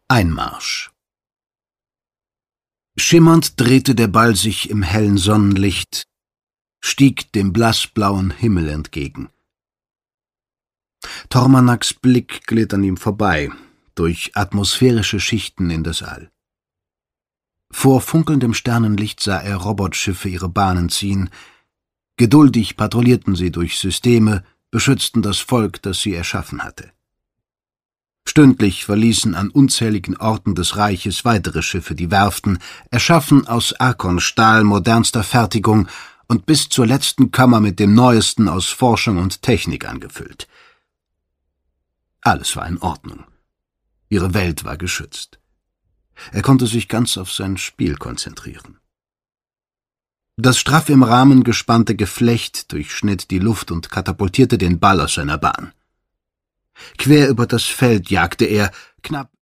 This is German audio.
Einmarsch. Schimmernd drehte der Ball sich im hellen Sonnenlicht, stieg dem blassblauen Himmel entgegen. Tormanaks Blick glitt an ihm vorbei, durch atmosphärische Schichten in das All. Vor funkelndem Sternenlicht sah er Robotschiffe ihre Bahnen ziehen. Geduldig patrouillierten sie durch Systeme, beschützten das Volk, das sie erschaffen hatte. Stündlich verließen an unzähligen Orten des Reiches weitere Schiffe die Werften, erschaffen aus Arkonstahl modernster Fertigung und bis zur letzten Kammer mit dem Neuesten aus Forschung und Technik angefüllt. Alles war in Ordnung. Ihre Welt war geschützt. Er konnte sich ganz auf sein Spiel konzentrieren. Das straff im Rahmen gespannte Geflecht durchschnitt die Luft und katapultierte den Ball aus seiner Bahn. Quer über das Feld jagte er, knapp